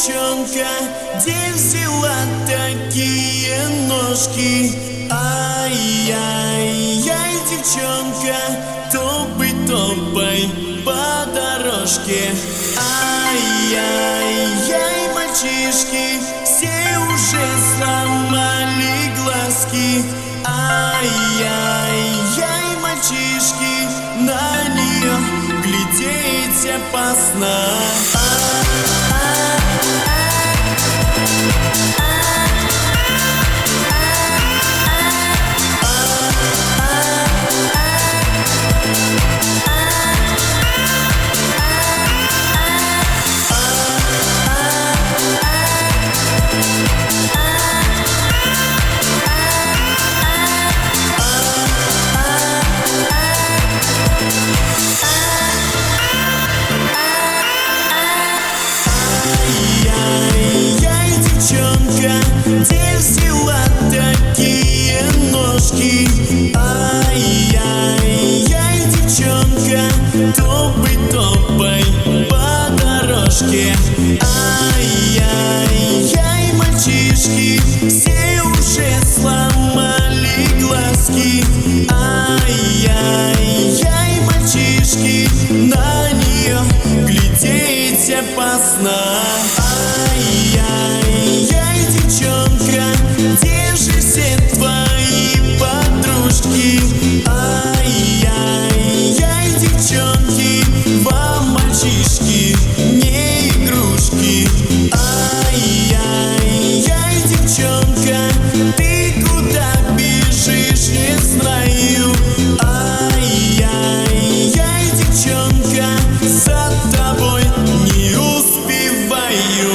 девчонка, где взяла такие ножки? Ай-яй-яй, девчонка, топай по дорожке. Ай-яй-яй, мальчишки, все уже сломали глазки. Ай-яй-яй, мальчишки, на нее глядеть опасно. Ай-яй-яй, девчонка, где взяла такие ножки? Ай-яй-яй, девчонка, топай по дорожке. Ай-яй-яй, мальчишки, все уже сломали глазки. Ай-яй-яй, мальчишки, на нее глядеть опасно. Ай-яй-яй, девчонка, где же все твои подружки? Ай-яй-яй, девчонки, вам мальчишки не игрушки. Ай-яй-яй, девчонка, ты куда бежишь, не знаю. Ай-яй-яй, девчонка, за тобой не успеваю.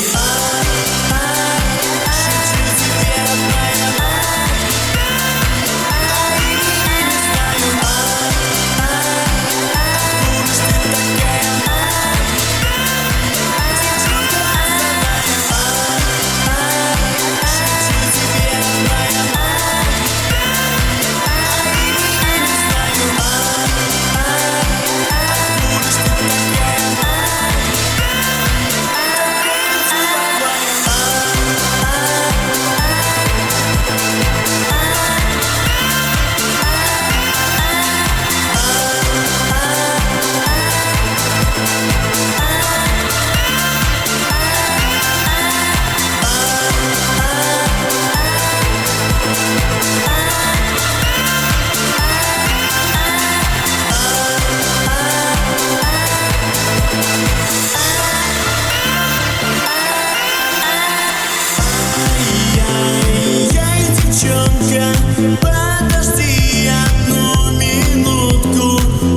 Подожди одну минутку.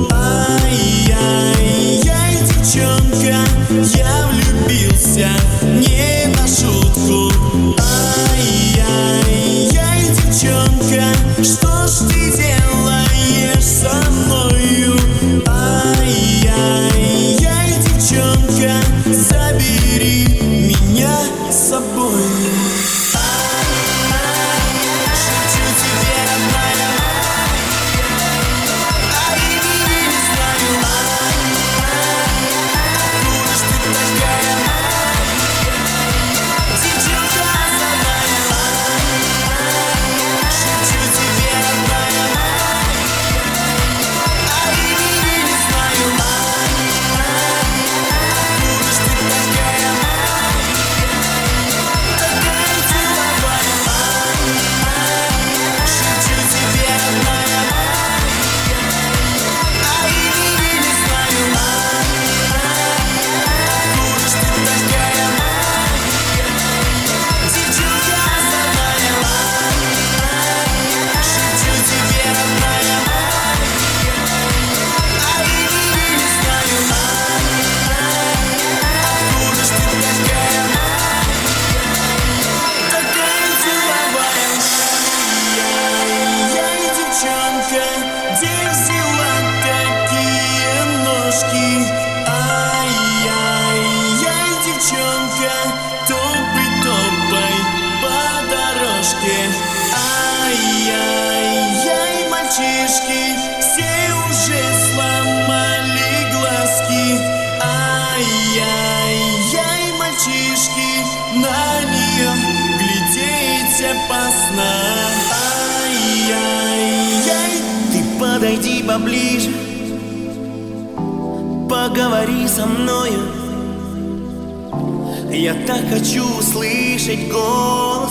Ай-яй-яй, девчонка, я влюбился не на шутку. Ай-яй-яй, девчонка, что ж ты делаешь со мною? Ай-яй-яй, девчонка, забери меня с собой. Где взяла такие ножки? Ай-яй-яй, девчонка, топай по дорожке. Ай-яй-яй, мальчишки, все уже сломали глазки. Ай-яй-яй, мальчишки. поближе, поговори со мною. Я так хочу услышать голос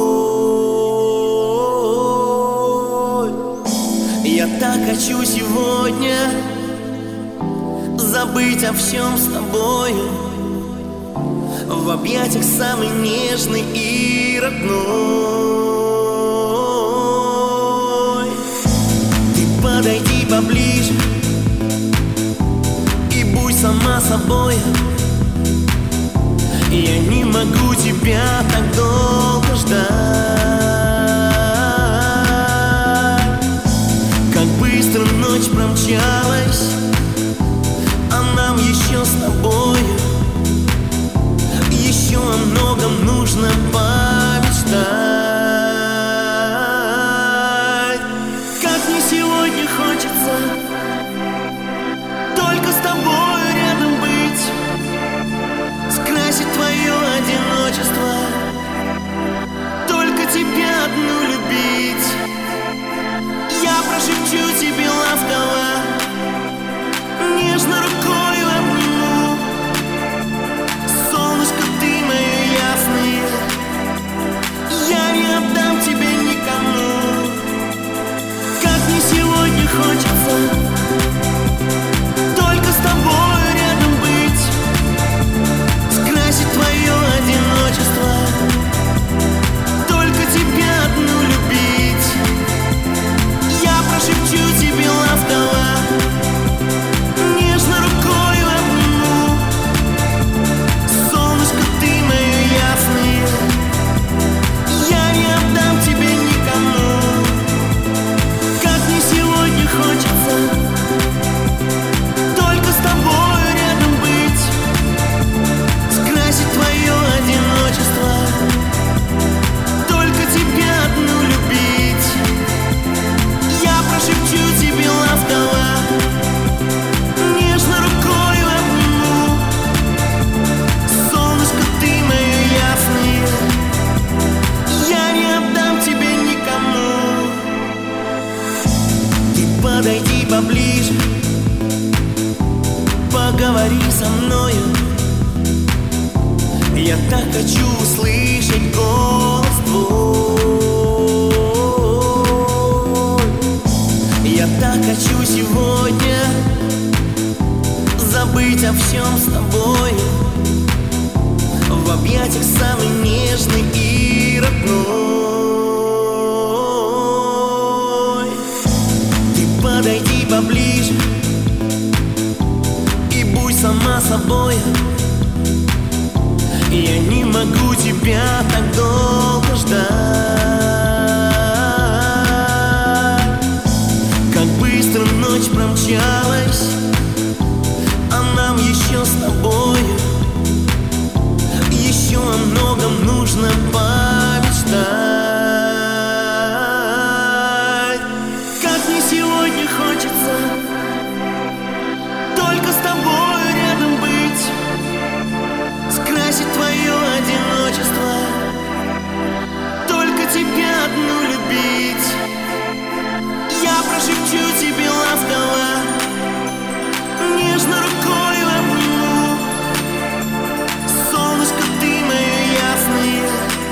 твой. Я так хочу сегодня забыть о всем с тобою, в объятиях самый нежный и родной. Ты подойди поближе и будь сама собой. Я не могу тебя так долго ждать. Как быстро ночь промчалась, а нам еще с тобою еще о многом нужно помечтать. Как мне сегодня хочется только с тобой рядом быть, скрасить твое одиночество, только тебя одну любить. Я прошепчу тебе ласково, нежно рукою обниму. Солнышко, ты мое ясное, я не отдам тебя никому. Как мне сегодня хочется только с тобой рядом быть, скрасить твое одиночество, только тебя одну любить. Я прошепчу тебе ласково, нежно рукою обниму. Солнышко, ты мое ясное, я не отдам тебя никому. Как мне сегодня хочется только с тобой рядом быть, скрасить твое одиночество, только тебя одну любить. Я прошепчу тебе ласково, нежно рукою обниму. Солнышко, ты мое ясное, я не отдам тебя никому. Ты подойди поближе, поговори со мною. Я так хочу услышать голос твой. Я так хочу сегодня забыть о всем с тобой, в объятиях самый нежный и родной. Ты подойди поближе и будь сама собой. Я не могу тебя так долго ждать. Как быстро ночь промчалась, а нам еще с тобою еще о многом нужно помечтать. Как мне сегодня хочется только с тобой рядом быть, скрасить твое одиночество, только тебя одну любить. Я прошепчу тебе ласково, нежно рукою обниму. Солнышко, ты мое ясное,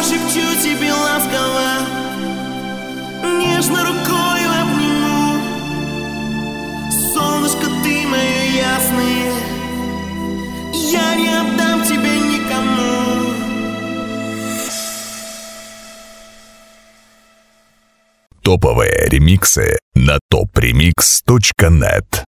прошепчу тебе ласково, нежно рукою обниму. Солнышко, ты мое ясное, я не отдам тебя никому. Топовые ремиксы на topremix.net.